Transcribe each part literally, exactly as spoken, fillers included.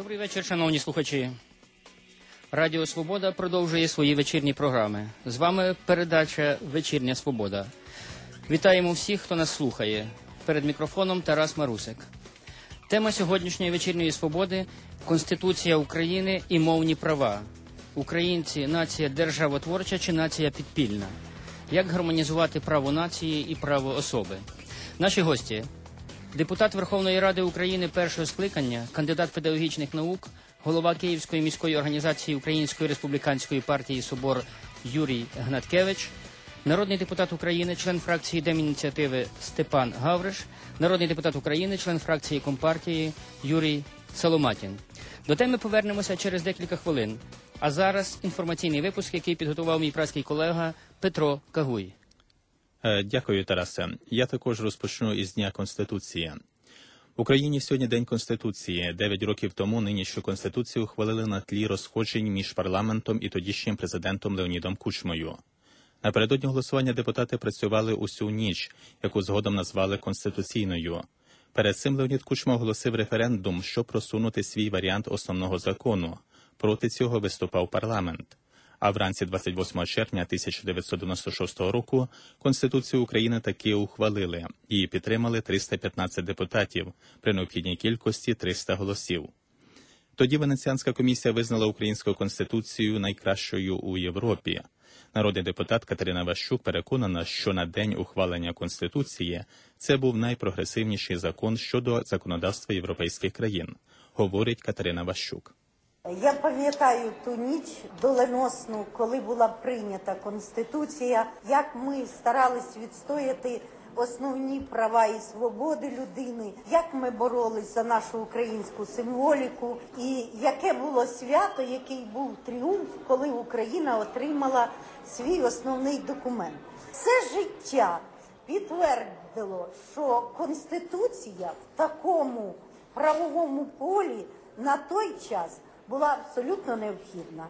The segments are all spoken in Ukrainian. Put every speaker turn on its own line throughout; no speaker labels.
Добрий вечір, шановні слухачі. Радіо «Свобода» продовжує свої вечірні програми. З вами передача «Вечірня Свобода». Вітаємо всіх, хто нас слухає. Перед мікрофоном Тарас Марусик. Тема сьогоднішньої вечірньої свободи – Конституція України і мовні права. Українці – нація державотворча чи нація підпільна? Як гармонізувати право нації і право особи? Наші гості – депутат Верховної Ради України першого скликання, кандидат педагогічних наук, голова Київської міської організації Української республіканської партії «Собор» Юрій Гнаткевич, народний депутат України, член фракції Демініціативи Степан Гавриш, народний депутат України, член фракції Компартії Юрій Соломатін. До теми повернемося через декілька хвилин. А зараз інформаційний випуск, який підготував мій празький колега Петро Кагуй.
Дякую, Тарасе. Я також розпочну із Дня Конституції. В Україні сьогодні День Конституції. Дев'ять років тому нинішню Конституцію ухвалили на тлі розходжень між парламентом і тодішнім президентом Леонідом Кучмою. Напередодні голосування депутати працювали усю ніч, яку згодом назвали Конституційною. Перед цим Леонід Кучма оголосив референдум, щоб просунути свій варіант основного закону. Проти цього виступав парламент. А вранці двадцять восьмого червня тисяча дев'ятсот дев'яносто шостого року Конституцію України таки ухвалили. Її підтримали триста п'ятнадцять депутатів, при необхідній кількості триста голосів. Тоді Венеціанська комісія визнала українську Конституцію найкращою у Європі. Народний депутат Катерина Ващук переконана, що на день ухвалення Конституції це був найпрогресивніший закон щодо законодавства європейських країн, говорить Катерина Ващук.
Я пам'ятаю ту ніч доленосну, коли була прийнята Конституція, як ми старались відстояти основні права і свободи людини, як ми боролись за нашу українську символіку і яке було свято, який був тріумф, коли Україна отримала свій основний документ. Це життя підтвердило, що Конституція в такому правовому полі на той час була абсолютно необхідна.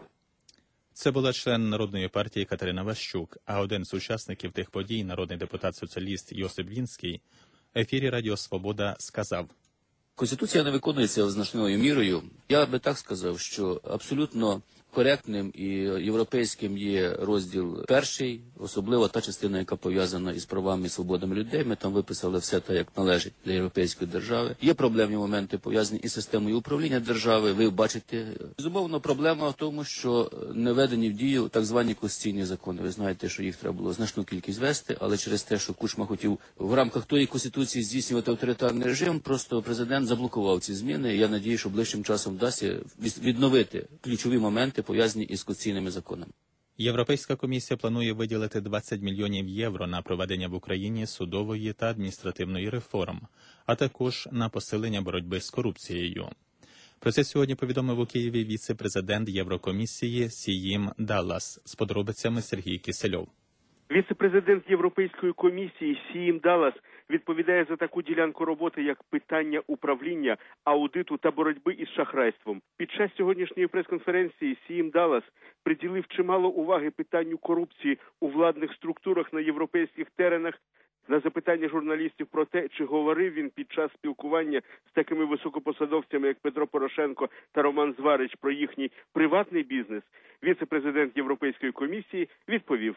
Це була член Народної партії Катерина Ващук, а один з учасників тих подій, народний депутат-соціаліст Йосип Вінський, в ефірі Радіо «Свобода» сказав:
Конституція не виконується значною мірою. Я би так сказав, що абсолютно коректним і європейським є розділ перший, особливо та частина, яка пов'язана із правами і свободами людей. Ми там виписали все так, як належить для європейської держави. Є проблемні моменти, пов'язані із системою управління держави. Ви бачите, безумовно, проблема в тому, що не введені в дію так звані конституційні закони. Ви знаєте, що їх треба було значну кількість вести, але через те, що Кучма хотів в рамках тої конституції здійснювати авторитарний режим, просто президент заблокував ці зміни. Я надію, що ближчим часом вдасться відновити ключові моменти, пов'язані із конституційними законами.
Європейська комісія планує виділити двадцять мільйонів євро на проведення в Україні судової та адміністративної реформ, а також на посилення боротьби з корупцією. Про це сьогодні повідомив у Києві віце-президент Єврокомісії Сіїм Даллас. З подробицями Сергій Кисельов.
Віце-президент Європейської комісії Сіїм Даллас відповідає за таку ділянку роботи, як питання управління, аудиту та боротьби із шахрайством. Під час сьогоднішньої прес-конференції Сіїм Даллас приділив чимало уваги питанню корупції у владних структурах на європейських теренах. На запитання журналістів про те, чи говорив він під час спілкування з такими високопосадовцями, як Петро Порошенко та Роман Зварич, про їхній приватний бізнес, віце-президент Європейської комісії відповів: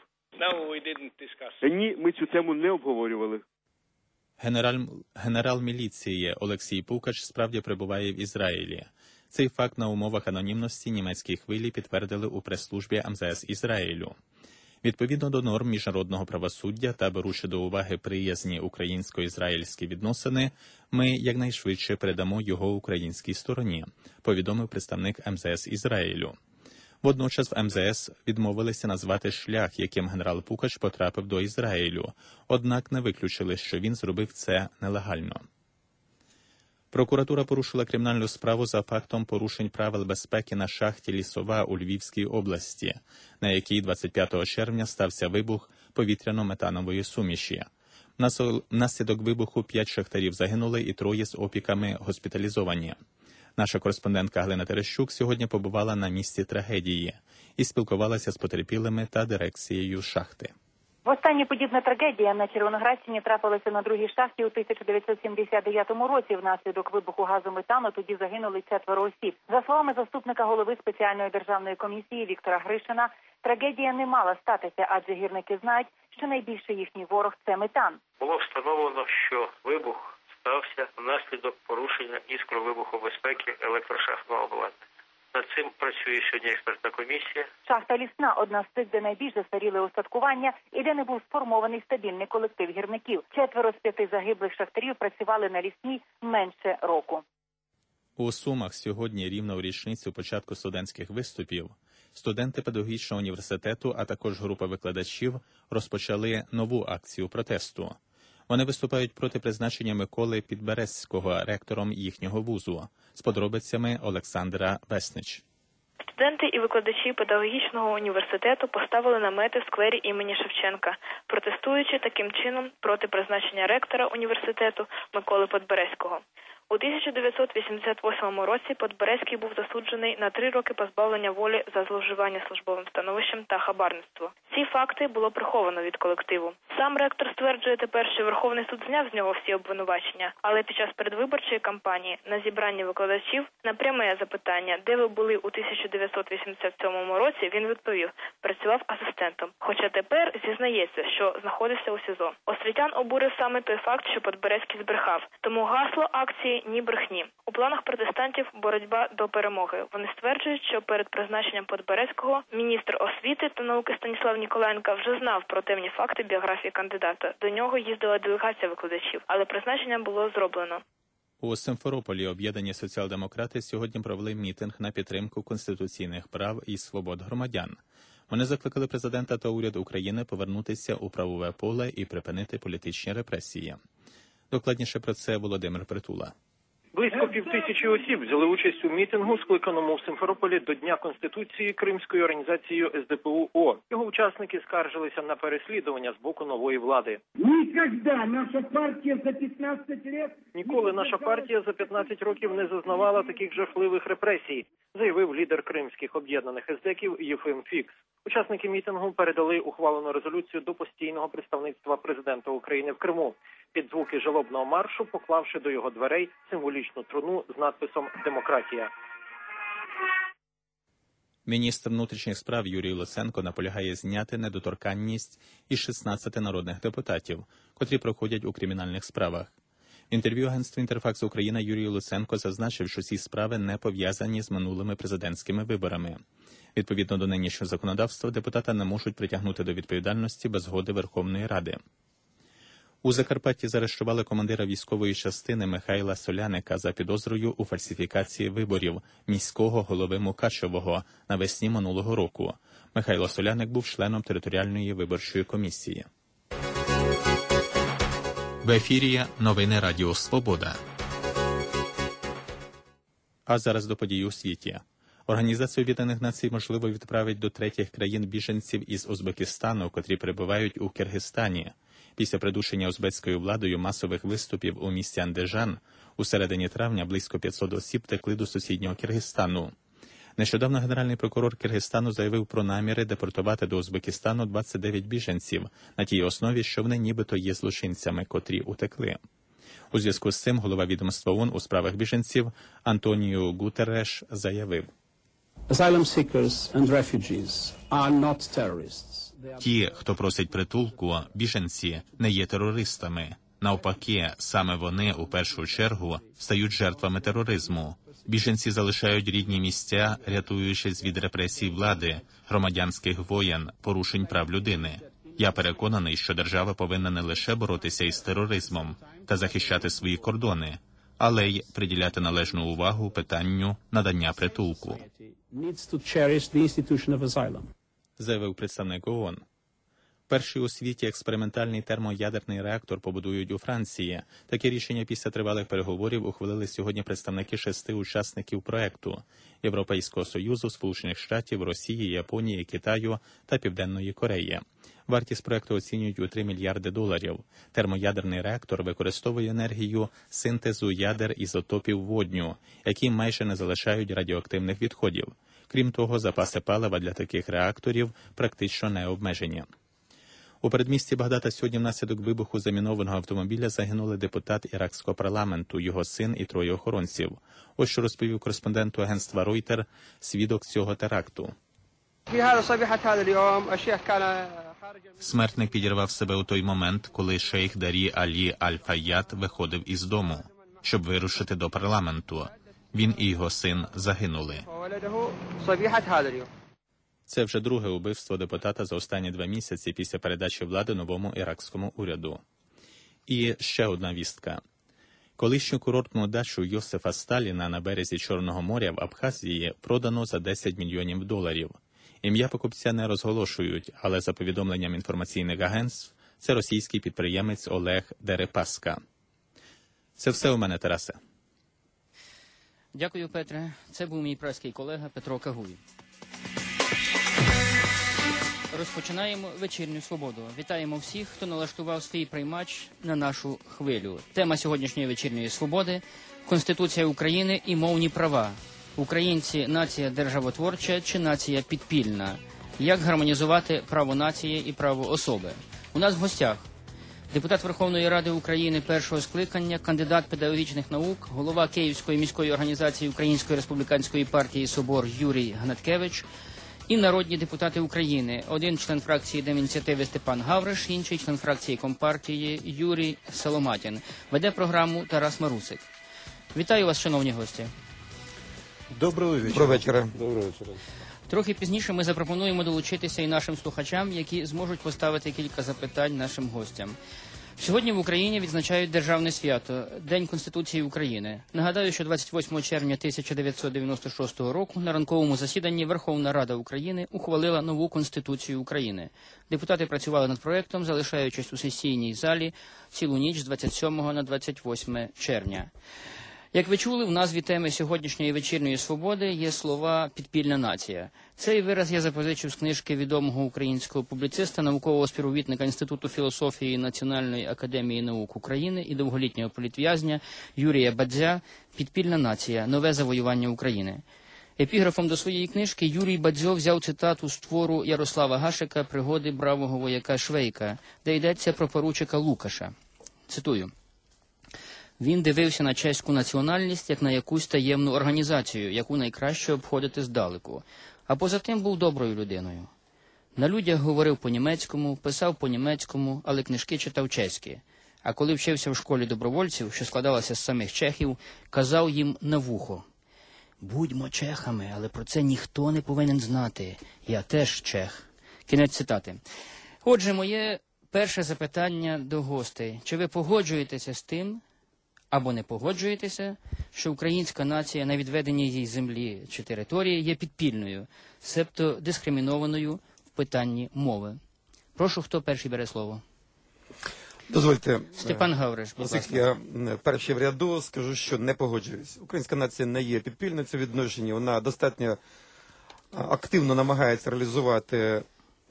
«Ні, ми цю тему не обговорювали».
Генераль, генерал міліції Олексій Пукач справді перебуває в Ізраїлі. Цей факт на умовах анонімності німецькій хвилі підтвердили у прес-службі ем зе ес Ізраїлю. Відповідно до норм міжнародного правосуддя та беручи до уваги приязні українсько-ізраїльські відносини, ми якнайшвидше передамо його українській стороні, повідомив представник ем зе ес Ізраїлю. Водночас в ем зе ес відмовилися назвати шлях, яким генерал Пукач потрапив до Ізраїлю, однак не виключили, що він зробив це нелегально. Прокуратура порушила кримінальну справу за фактом порушень правил безпеки на шахті «Лісова» у Львівській області, на якій двадцять п'ятого червня стався вибух повітряно-метанової суміші. Внаслідок вибуху п'ять шахтарів загинули і троє з опіками госпіталізовані. Наша кореспондентка Галина Терещук сьогодні побувала на місці трагедії і спілкувалася з потерпілими та дирекцією шахти.
Востаннє подібна трагедія на Червоноградщині трапилася на другій шахті у тисяча дев'ятсот сімдесят дев'ятому році. Внаслідок вибуху газу метану тоді загинули четверо осіб. За словами заступника голови спеціальної державної комісії Віктора Гришина, трагедія не мала статися, адже гірники знають, що найбільший їхній ворог – це метан.
Було встановлено, що вибух стався внаслідок порушення іскровибухобезпеки електрошахтного обладнання. Над цим працює сьогодні експертна комісія.
Шахта Лісна – одна з тих, де найбільш застаріли устаткування і де не був сформований стабільний колектив гірників. Четверо з п'яти загиблих шахтарів працювали на Лісній менше року.
У Сумах сьогодні, рівно в річницю початку студентських виступів, студенти педагогічного університету, а також група викладачів розпочали нову акцію протесту. Вони виступають проти призначення Миколи Підберезького ректором їхнього вузу. З подробицями Олександра Веснич.
Студенти і викладачі педагогічного університету поставили намети в сквері імені Шевченка, протестуючи таким чином проти призначення ректора університету Миколи Підберезького. У тисяча дев'ятсот вісімдесят восьмому році Підберезький був засуджений на три роки позбавлення волі за зловживання службовим становищем та хабарництво. Ці факти було приховано від колективу. Сам ректор стверджує тепер, що Верховний суд зняв з нього всі обвинувачення, але під час передвиборчої кампанії на зібранні викладачів на пряме запитання, де ви були у тисяча дев'ятсот вісімдесят сьомому році, він відповів, працював асистентом. Хоча тепер зізнається, що знаходився у СІЗО. Освітян обурив саме той факт, що Підберезький збрехав. Тому гасло акції «Ні брехні». У планах протестантів боротьба до перемоги. Вони стверджують, що перед призначенням Підберезького міністр освіти та науки Станіслав Ніколаєнко вже знав про темні факти біографії кандидата. До нього їздила делегація викладачів, але призначення було зроблено.
У Симферополі об'єднані соціал-демократи сьогодні провели мітинг на підтримку конституційних прав і свобод громадян. Вони закликали президента та уряд України повернутися у правове поле і припинити політичні репресії. Докладніше про це Володимир Притула.
Близько півтисячі осіб взяли участь у мітингу, скликаному в Симферополі до Дня Конституції Кримською організацією ес де пе у. Його учасники скаржилися на переслідування з боку нової влади.
Ніколи наша партія за п'ятнадцять років...
Ніколи наша партія за п'ятнадцять років не зазнавала таких жахливих репресій, заявив лідер кримських об'єднаних ездеків Єфим Фікс. Учасники мітингу передали ухвалену резолюцію до постійного представництва президента України в Криму. Під звуки жалобного маршу, поклавши до його дверей символічну труну з надписом «Демократія».
Міністр внутрішніх справ Юрій Луценко наполягає зняти недоторканність із шістнадцяти народних депутатів, котрі проходять у кримінальних справах. В інтерв'ю агентству «Інтерфакс Україна» Юрій Луценко зазначив, що ці справи не пов'язані з минулими президентськими виборами. Відповідно до нинішнього законодавства, депутата не можуть притягнути до відповідальності без згоди Верховної Ради. У Закарпатті заарештували командира військової частини Михайла Соляника за підозрою у фальсифікації виборів міського голови Мукачевого навесні минулого року. Михайло Соляник був членом територіальної виборчої комісії. В ефірі новини Радіо Свобода. А зараз до подій у світі. Організація Об'єднаних Націй, можливо, відправить до третіх країн біженців із Узбекистану, котрі перебувають у Киргизстані. Після придушення узбекською владою масових виступів у місті Андижан у середині травня близько п'ятсот осіб втекли до сусіднього Киргизстану. Нещодавно генеральний прокурор Киргизстану заявив про наміри депортувати до Узбекистану двадцять дев'ять біженців на тій основі, що вони нібито є злочинцями, котрі утекли. У зв'язку з цим голова відомства ООН у справах біженців Антоніо Гутерреш заявив:
Asylum seekers and refugees are not terrorists.
Ті, хто просить притулку, біженці, не є терористами. Навпаки, саме вони, у першу чергу, стають жертвами тероризму. Біженці залишають рідні місця, рятуючись від репресій влади, громадянських воєн, порушень прав людини. Я переконаний, що держава повинна не лише боротися із тероризмом та захищати свої кордони, але й приділяти належну увагу питанню надання притулку. Заявив представник ООН. Перший у світі експериментальний термоядерний реактор побудують у Франції. Таке рішення після тривалих переговорів ухвалили сьогодні представники шести учасників проекту – Європейського Союзу, Сполучених Штатів, Росії, Японії, Китаю та Південної Кореї. Вартість проекту оцінюють у три мільярди доларів. Термоядерний реактор використовує енергію синтезу ядер ізотопів водню, які майже не залишають радіоактивних відходів. Крім того, запаси палива для таких реакторів практично не обмежені. У передмісті Багдада сьогодні внаслідок вибуху замінованого автомобіля загинули депутат іракського парламенту, його син і троє охоронців. Ось що розповів кореспонденту агентства Reuters свідок цього теракту. Смертник підірвав себе у той момент, коли шейх Дарі Алі Аль-Фаят виходив із дому, щоб вирушити до парламенту. Він і його син загинули. Це вже друге убивство депутата за останні два місяці після передачі влади новому іракському уряду. І ще одна вістка. Колишню курортну дачу Йосифа Сталіна на березі Чорного моря в Абхазії продано за десять мільйонів доларів. Ім'я покупця не розголошують, але за повідомленням інформаційних агентств, це російський підприємець Олег Дерипаска. Це все у мене, Тарасе.
Дякую, Петре. Це був мій праський колега Петро Кагуй. Розпочинаємо вечірню свободу. Вітаємо всіх, хто налаштував свій приймач на нашу хвилю. Тема сьогоднішньої вечірньої свободи – Конституція України і мовні права. Українці – нація державотворча чи нація підпільна? Як гармонізувати право нації і право особи? У нас в гостях депутат Верховної Ради України першого скликання, кандидат педагогічних наук, голова Київської міської організації Української республіканської партії «Собор» Юрій Гнаткевич і народні депутати України. Один член фракції Демініціативи Степан Гавриш, інший член фракції Компартії Юрій Соломатін. Веде програму Тарас Марусик. Вітаю вас, шановні гості.
Доброго вечора. Доброго вечора. Доброго вечора.
Трохи пізніше ми запропонуємо долучитися і нашим слухачам, які зможуть поставити кілька запитань нашим гостям. Сьогодні в Україні відзначають державне свято – День Конституції України. Нагадаю, що двадцять восьмого червня тисяча дев'ятсот дев'яносто шостого року на ранковому засіданні Верховна Рада України ухвалила нову Конституцію України. Депутати працювали над проєктом, залишаючись у сесійній залі цілу ніч з двадцять сьомого на двадцять восьме червня. Як ви чули, в назві теми сьогоднішньої вечірньої свободи є слова «підпільна нація». Цей вираз я запозичив з книжки відомого українського публіциста, наукового співробітника Інституту філософії Національної академії наук України і довголітнього політв'язня Юрія Бадзя «Підпільна нація. Нове завоювання України». Епіграфом до своєї книжки Юрій Бадзьо взяв цитату з твору Ярослава Гашика «Пригоди бравого вояка Швейка», де йдеться про поручика Лукаша. Цитую. Він дивився на чеську національність як на якусь таємну організацію, яку найкраще обходити здалеку. А поза тим був доброю людиною. На людях говорив по-німецькому, писав по-німецькому, але книжки читав чеськи. А коли вчився в школі добровольців, що складалася з самих чехів, казав їм на вухо. «Будьмо чехами, але про це ніхто не повинен знати. Я теж чех». Кінець цитати. Отже, моє перше запитання до гостей. Чи ви погоджуєтеся з тим, або не погоджуєтеся, що українська нація на відведеній їй землі чи території є підпільною, себто дискримінованою в питанні мови? Прошу, хто перший бере слово?
Дозвольте,
Степан Гавриш, будь ласка.
Я перший в ряду скажу, що не погоджуюсь. Українська нація не є підпільною в цьому відношенні. Вона достатньо активно намагається реалізувати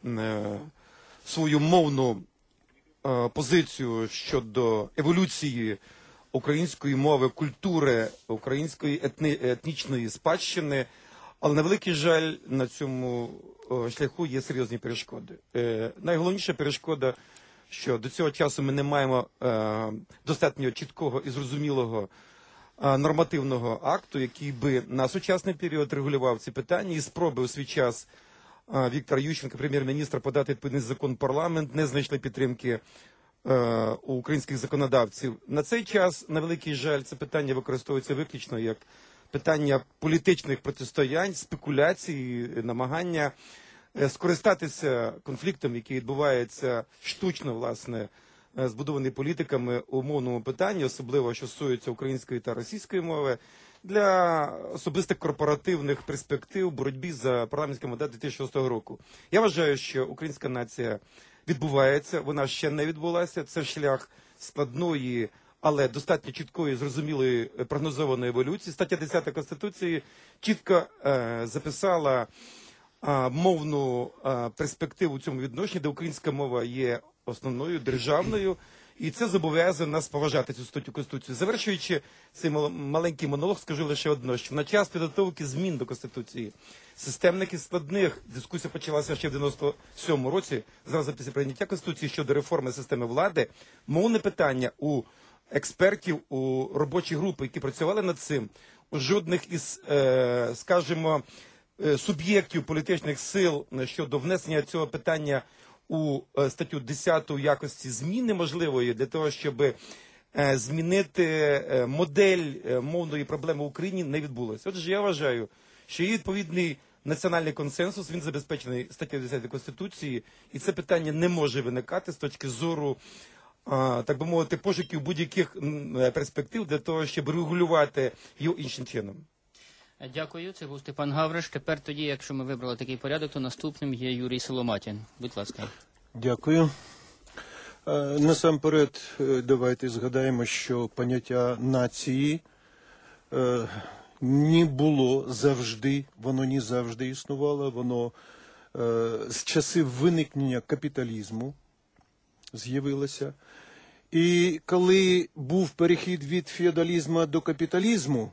свою мовну позицію щодо еволюції української мови, культури, української етни, етнічної спадщини, але на великий жаль на цьому о, шляху є серйозні перешкоди. Е, найголовніша перешкода, що до цього часу ми не маємо е, достатньо чіткого і зрозумілого е, нормативного акту, який би на сучасний період регулював ці питання, і спроби у свій час е, Віктор Ющенко, прем'єр-міністр, подати відповідний закон в парламент, не знайшли підтримки у українських законодавців. На цей час, на великий жаль, це питання використовується виключно як питання політичних протистоянь, спекуляцій, намагання скористатися конфліктом, який відбувається штучно, власне, збудований політиками у мовному питанні, особливо, що стосується української та російської мови, для особистих корпоративних перспектив в боротьбі за парламентський мандат дві тисячі шостого року. Я вважаю, що українська нація відбувається, вона ще не відбулася. Це шлях складної, але достатньо чіткої, зрозумілої, прогнозованої еволюції. Стаття десята Конституції чітко е, записала е, мовну е, перспективу у цьому відношенні, де українська мова є основною, державною, І це зобов'язує нас поважати цю статтю Конституції. Завершуючи цей маленький монолог, скажу лише одно, що на час підготовки змін до Конституції, системних і складних, дискусія почалася ще в дев'яносто сьомому році, зразу після прийняття Конституції щодо реформи системи влади, мовне питання у експертів, у робочі групи, які працювали над цим, у жодних із, е, скажімо, суб'єктів політичних сил щодо внесення цього питання у статтю десяту якості зміни можливої для того, щоб змінити модель мовної проблеми в Україні, не відбулося. Отже, я вважаю, що є відповідний національний консенсус, він забезпечений статтею десятою Конституції, і це питання не може виникати з точки зору, так би мовити, пошуків будь-яких перспектив для того, щоб регулювати його іншим чином.
Дякую, це був Степан Гавриш. Тепер тоді, якщо ми вибрали такий порядок, то наступним є Юрій Соломатін. Будь ласка.
Дякую. Насамперед, давайте згадаємо, що поняття нації не було завжди, воно не завжди існувало, воно з часів виникнення капіталізму з'явилося. І коли був перехід від феодалізму до капіталізму,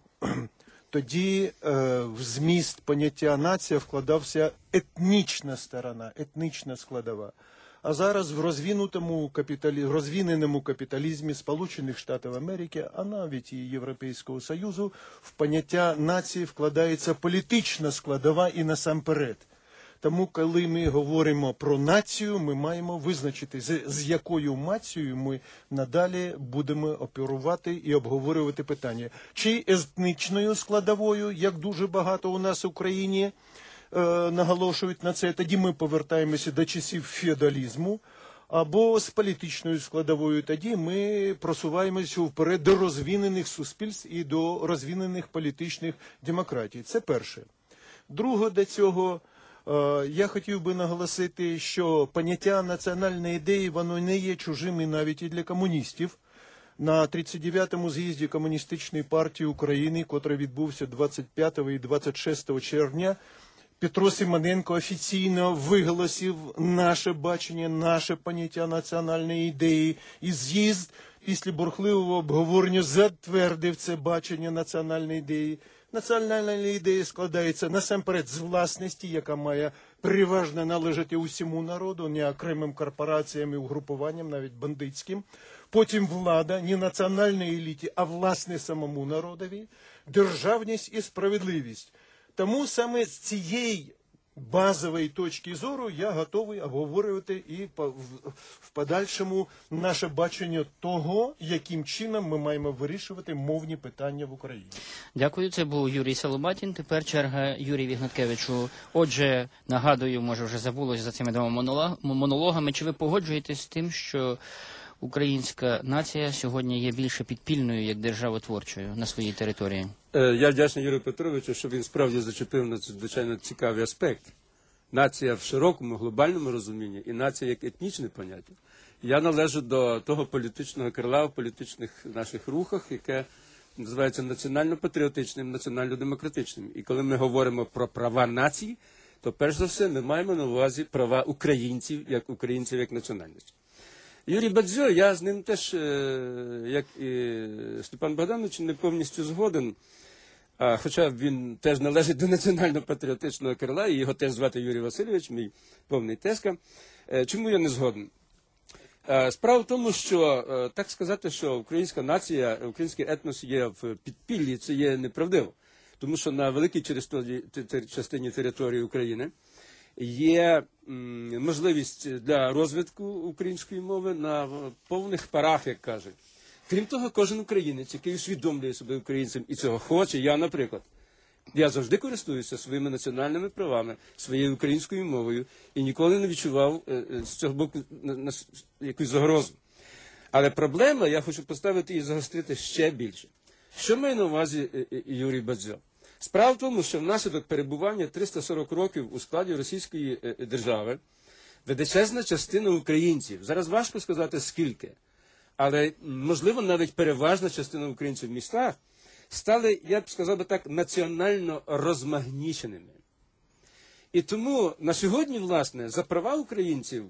тоді е, в зміст поняття нація вкладався етнічна сторона, етнічна складова. А зараз в розвинутому капіталі... розвиненому капіталізмі Сполучених Штатів Америки, а навіть і Європейського Союзу, в поняття нації вкладається політична складова і насамперед. Тому, коли ми говоримо про націю, ми маємо визначити, з, з якою нацією ми надалі будемо оперувати і обговорювати питання. Чи етнічною складовою, як дуже багато у нас в Україні е, наголошують на це, тоді ми повертаємося до часів феодалізму, або з політичною складовою, тоді ми просуваємося вперед до розвинених суспільств і до розвинених політичних демократій. Це перше. Друге до цього, я хотів би наголосити, що поняття національної ідеї, воно не є чужим і навіть і для комуністів. На тридцять дев'ятому з'їзді Комуністичної партії України, котрий відбувся двадцять п'ятого і двадцять шостого червня, Петро Симоненко офіційно виголосив наше бачення, наше поняття національної ідеї. І з'їзд після бурхливого обговорення затвердив це бачення національної ідеї. Національна ідея складається насамперед з власності, яка має переважно належати усьому народу, не окремим корпораціям і угрупуванням, навіть бандитським. Потім влада, не національній еліті, а власне самому народові, державність і справедливість. Тому саме з цієї базової точки зору я готовий обговорювати і в подальшому наше бачення того, яким чином ми маємо вирішувати мовні питання в Україні.
Дякую, це був Юрій Соломатін. Тепер черга Юрію Ігнаткевичу. Отже, нагадую, може вже забулось за цими двома монологами, чи ви погоджуєтесь з тим, що українська нація сьогодні є більше підпільною, як державотворчою на своїй території?
Я вдячний Юрію Петровичу, що він справді зачепив надзвичайно цікавий аспект. Нація в широкому, глобальному розумінні і нація як етнічне поняття. Я належу до того політичного крила в політичних наших рухах, яке називається національно-патріотичним, національно-демократичним. І коли ми говоримо про права нації, то перш за все ми маємо на увазі права українців, як українців, як національності. Юрій Бадзьо, я з ним теж, як і Степан Богданович, не повністю згоден, а, хоча він теж належить до національно-патріотичного крила, і його теж звати Юрій Васильович, мій повний тезка. Чому я не згоден? Справа в тому, що так сказати, що українська нація, український етнос є в підпіллі, це є неправдиво. Тому що на великій частині території України є можливість для розвитку української мови на повних парах, як кажуть. Крім того, кожен українець, який усвідомлює себе українцем і цього хоче, я, наприклад, я завжди користуюся своїми національними правами, своєю українською мовою і ніколи не відчував з цього боку якусь загрозу. Але проблема, я хочу поставити і загострити ще більше. Що має на увазі Юрій Бадзьо? Справа в тому, що внаслідок перебування триста сорок років у складі Російської держави величезна частина українців, зараз важко сказати скільки, але, можливо, навіть переважна частина українців в містах стали, я б сказав би так, національно розмагніченими. І тому на сьогодні, власне, за права українців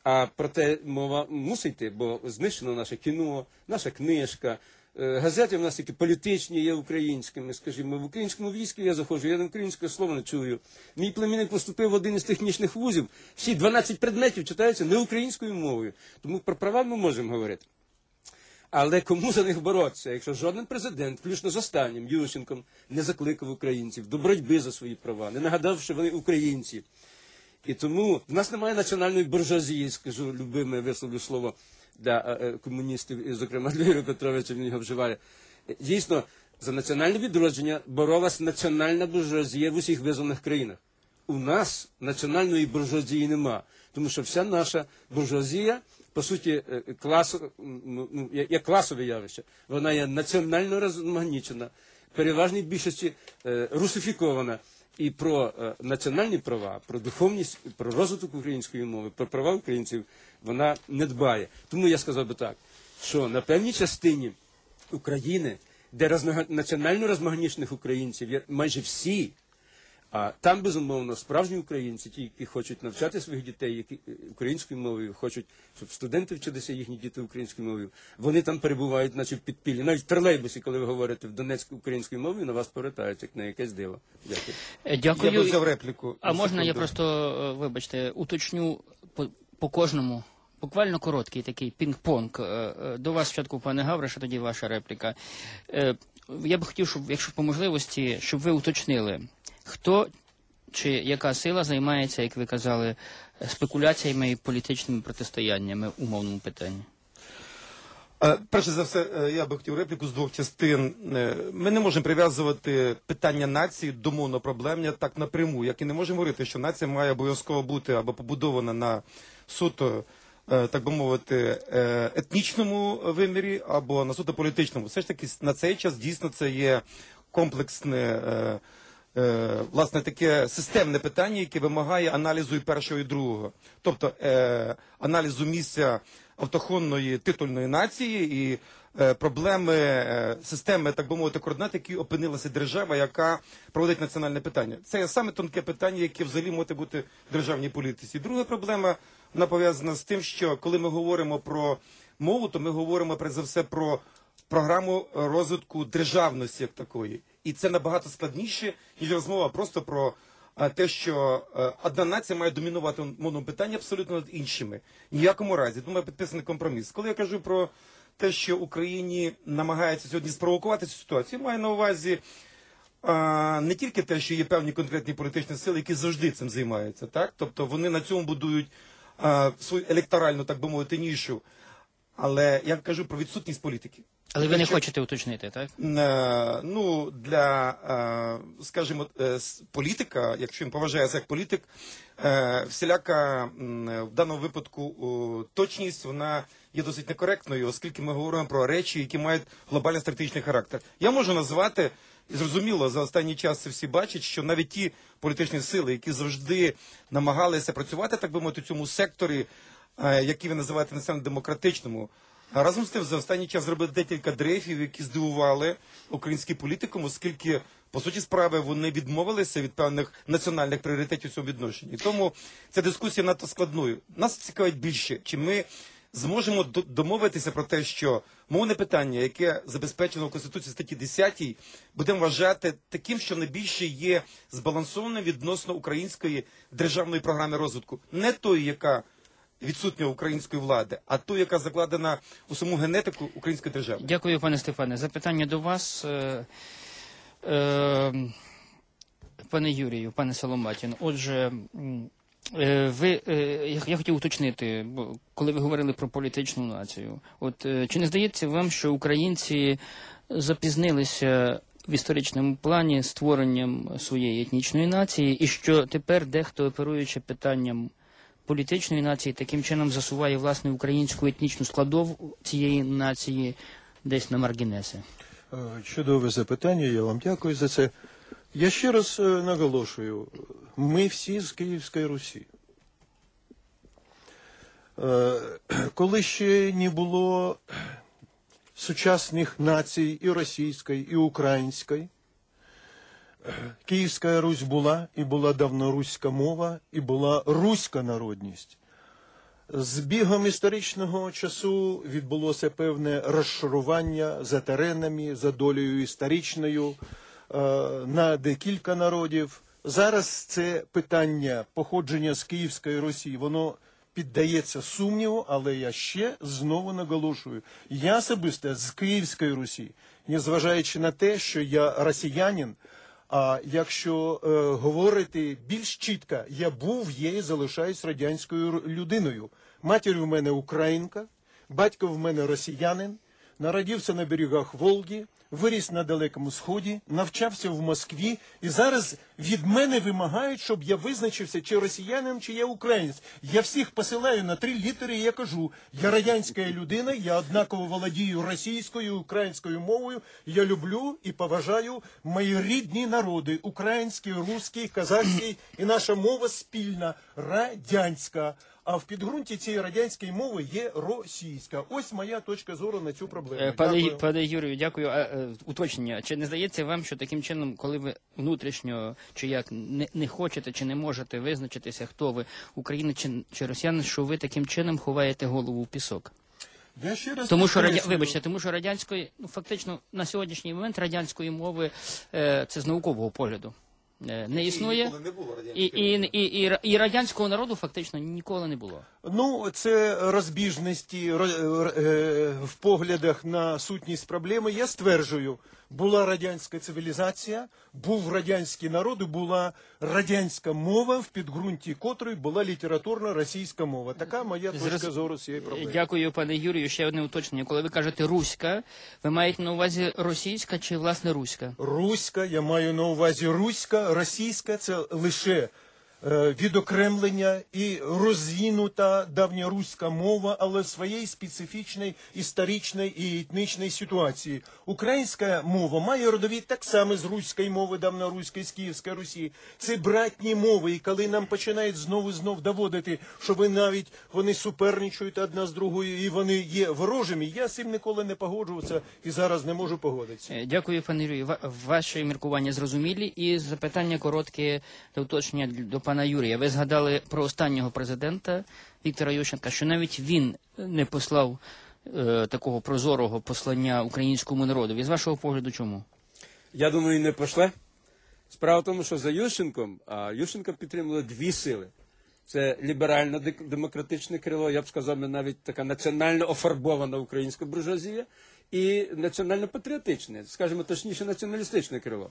А проте мова мусить йти, бо знищено наше кіно, наша книжка, е, газети в нас тільки політичні є українськими, скажімо, в українському війську я заходжу, я на українське слово не чую. Мій племінник поступив в один із технічних вузів, всі дванадцять предметів читаються не українською мовою, тому про права ми можемо говорити. Але кому за них боротися, якщо жоден президент, включно з останнім, Ющенком, не закликав українців до боротьби за свої права, не нагадав, що вони українці. І тому в нас немає національної буржуазії, скажу, любиме висловлю слово для е, комуністів, і, зокрема, для Юрія Петровича, він його вживає. Дійсно, за національне відродження боролась національна буржуазія в усіх визнаних країнах. У нас національної буржуазії нема, тому що вся наша буржуазія, по суті, клас, ну, є класове явище. Вона є національно розмагнічена, переважній більшості е, русифікована. І про е, національні права, про духовність, про розвиток української мови, про права українців вона не дбає. Тому я сказав би так, що на певній частині України, де розмага... національно розмагнічених українців є майже всі, а там, безумовно, справжні українці, ті, які хочуть навчати своїх дітей які, українською мовою, хочуть, щоб студенти вчилися їхні діти українською мовою, вони там перебувають, наче в підпіллі. Навіть в тролейбусі, коли ви говорите в Донецьку українською мовою, на вас повертають, як на якесь диво. Дякую.
Дякую.
Я би взяв репліку.
А можна я просто, вибачте, уточню по, по кожному, буквально короткий такий пінг-понг. До вас спочатку, пане Гавриша, тоді ваша репліка. Я би хотів, щоб, якщо по можливості, щоб ви уточнили, хто чи яка сила займається, як ви казали, спекуляціями і політичними протистояннями у мовному питанні?
Перше за все, я би хотів репліку з двох частин. Ми не можемо прив'язувати питання нації до монопроблемня так напряму, як і не можемо говорити, що нація має обов'язково бути або побудована на суто, так би мовити, етнічному вимірі, або на суто політичному. Все ж таки, на цей час дійсно це є комплексне, власне, таке системне питання, яке вимагає аналізу і першого, і другого. Тобто аналізу місця автохонної титульної нації і е, проблеми е, системи, так би мовити, координат, які опинилася держава, яка проводить національне питання. Це є саме тонке питання, яке взагалі може бути в державній політиці. Друга проблема, вона пов'язана з тим, що коли ми говоримо про мову, то ми говоримо, перш за все, про програму розвитку державності як такої. І це набагато складніше, ніж розмова просто про те, що одна нація має домінувати в мовному питанні абсолютно над іншими. Ніякому разі. Тому підписаний компроміс. Коли я кажу про те, що Україні намагається сьогодні спровокувати цю ситуацію, маю на увазі а, не тільки те, що є певні конкретні політичні сили, які завжди цим займаються. Так? Тобто вони на цьому будують а, свою електоральну, так би мовити, нішу. Але я кажу про відсутність політики.
Але ви не хочете уточнити, так?
Ну, для, скажімо, політика, якщо він поважається як політик, всіляка в даному випадку точність, вона є досить некоректною, оскільки ми говоримо про речі, які мають глобальний стратегічний характер. Я можу назвати, і зрозуміло, за останній час це всі бачать, що навіть ті політичні сили, які завжди намагалися працювати, так би мовити, в цьому секторі, який ви називаєте національно-демократичному, разом з тим, за останній час зробили декілька дрейфів, які здивували український політикум, оскільки, по суті справи, вони відмовилися від певних національних пріоритетів у цьому відношенні. Тому ця дискусія надто складною. Нас цікавить більше, чи ми зможемо домовитися про те, що мовне питання, яке забезпечено в Конституції статті десятій, будемо вважати таким, що найбільше є збалансованим відносно української державної програми розвитку. Не тої, яка відсутня української влади, а ту, яка закладена у саму генетику української держави.
Дякую, пане Стефане. Запитання до вас. Е, е, пане Юрію, пане Соломатін, отже, е, ви, е, я хотів уточнити, бо коли ви говорили про політичну націю, от е, чи не здається вам, що українці запізнилися в історичному плані створенням своєї етнічної нації, і що тепер дехто, оперуючи питанням політичної нації, таким чином засуває власне українську етнічну складову цієї нації десь на маргінеси?
Чудове запитання, я вам дякую за це. Я ще раз наголошую, ми всі з Київської Русі. Коли ще не було сучасних націй і російської, і української, Київська Русь була, і була давно руська мова, і була руська народність. З бігом історичного часу відбулося певне розшарування за теренами, за долею історичною е, на декілька народів. Зараз це питання походження з Київської Русі, воно піддається сумніву, але я ще знову наголошую. Я особисто з Київської Русі, незважаючи на те, що я росіянин, а якщо е, говорити більш чітко, я був, є і залишаюсь радянською людиною. Матір в мене українка, батько в мене росіянин, народився на берегах Волги, виріс на Далекому Сході, навчався в Москві, і зараз від мене вимагають, щоб я визначився, чи росіянин, чи я українець. Я всіх посилаю на три літери, і я кажу, я радянська людина, я однаково володію російською, українською мовою, я люблю і поважаю мої рідні народи, український, русський, казахський, і наша мова спільна, радянська. А в підґрунті цієї радянської мови є російська. Ось моя точка зору на цю проблему.
Пане,
Дякую.
пане Юрію, дякую. А, е, уточнення. Чи не здається вам, що таким чином, коли ви внутрішньо, чи як, не, не хочете, чи не можете визначитися, хто ви, українець чи, чи росіянин, що ви таким чином ховаєте голову в пісок?
Я ще раз
Тому що, радя...
підкреслюю.
вибачте, тому що радянської, ну, фактично, на сьогоднішній момент радянської мови, е, це з наукового погляду, не існує, і, і, і, і, і радянського народу фактично ніколи не було.
Ну, це розбіжності в поглядах на сутність проблеми. Я стверджую, була радянська цивілізація, був радянський народ, і була радянська мова, в підґрунті котрої була літературна російська мова. Така моя точка
Зраз...
зору цієї проблеми.
Дякую, пане Юрію. Ще одне уточнення. Коли ви кажете «руська», ви маєте на увазі російська чи, власне, руська?
Руська, я маю на увазі руська, російська – це лише відокремлення і розвинута давньоруська мова, але в своїй специфічній історичній і етнічній ситуації. Українська мова має родові так само з руської мови, давньоруської, з Київської Русі. Це братні мови, і коли нам починають знову і знов доводити, що ви навіть вони суперничають одна з другою, і вони є ворожими, я з цим ніколи не погоджувався і зараз не можу погодитися.
Дякую, пане Юрію. Ваші міркування зрозумілі, і запитання коротке до уточнення до пана Пана Юрія, ви згадали про останнього президента Віктора Ющенка, що навіть він не послав е, такого прозорого послання українському народу. З вашого погляду, чому?
Я думаю, не пошле. Справа в тому, що за Ющенком, а Ющенка підтримували дві сили. Це ліберально-демократичне крило, я б сказав, навіть така національно офарбована українська буржуазія, і національно-патріотичне, скажімо точніше, націоналістичне крило.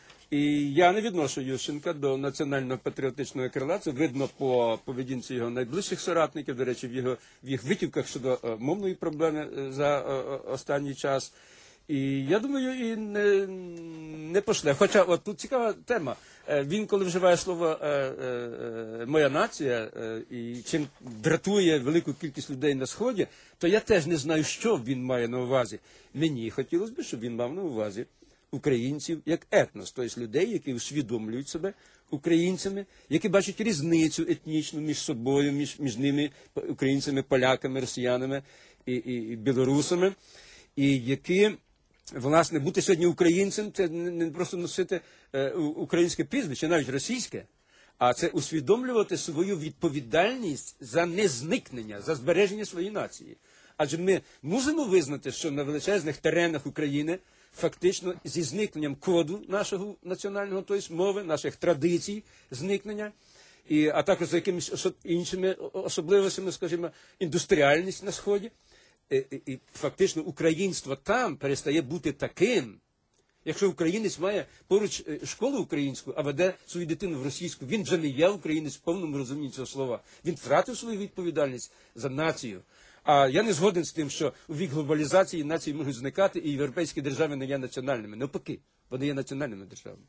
І я не відношу Ющенка до національно-патріотичного крила. Це видно по поведінці його найближчих соратників, до речі, в, його, в їх витівках щодо е, мовної проблеми за е, останній час. І я думаю, і не, не пошле. Хоча от тут цікава тема. Е, він, коли вживає слово е, е, «моя нація» е, і чим дратує велику кількість людей на Сході, то я теж не знаю, що він має на увазі. Мені хотілося б, щоб він мав на увазі українців як етнос, тобто людей, які усвідомлюють себе українцями, які бачать різницю етнічну між собою, між, між ними, українцями, поляками, росіянами і, і, і білорусами, і які, власне, бути сьогодні українцем – це не просто носити е, українське прізвище, навіть російське, а це усвідомлювати свою відповідальність за незникнення, за збереження своєї нації. Адже ми мусимо визнати, що на величезних теренах України фактично зі зникненням коду нашого національного, тобто мови, наших традицій зникнення, і, а також за якимись особ, іншими особливостями, скажімо, індустріальність на Сході. І, і, і фактично українство там перестає бути таким. Якщо українець має поруч школу українську, а веде свою дитину в російську, він вже не є українець в повному розумінні цього слова. Він втратив свою відповідальність за націю. А я не згоден з тим, що у вік глобалізації нації можуть зникати, і європейські держави не є національними. Навпаки, вони є національними державами.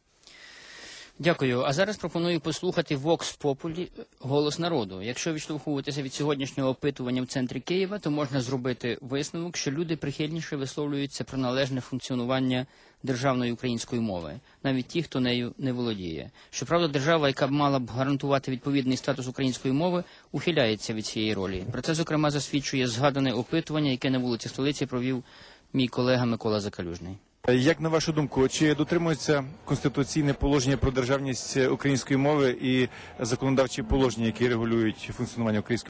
Дякую. А зараз пропоную послухати Vox Populi «Голос народу». Якщо відштовхуватися від сьогоднішнього опитування в центрі Києва, то можна зробити висновок, що люди прихильніше висловлюються про належне функціонування державної української мови, навіть ті, хто нею не володіє. Щоправда, держава, яка б мала б гарантувати відповідний статус української мови, ухиляється від цієї ролі. Про це, зокрема, засвідчує згадане опитування, яке на вулиці Столиці провів мій колега Микола Закалюжний.
Як на вашу думку, чи дотримується конституційне положення про державність української мови і законодавчі положення, які регулюють функціонування української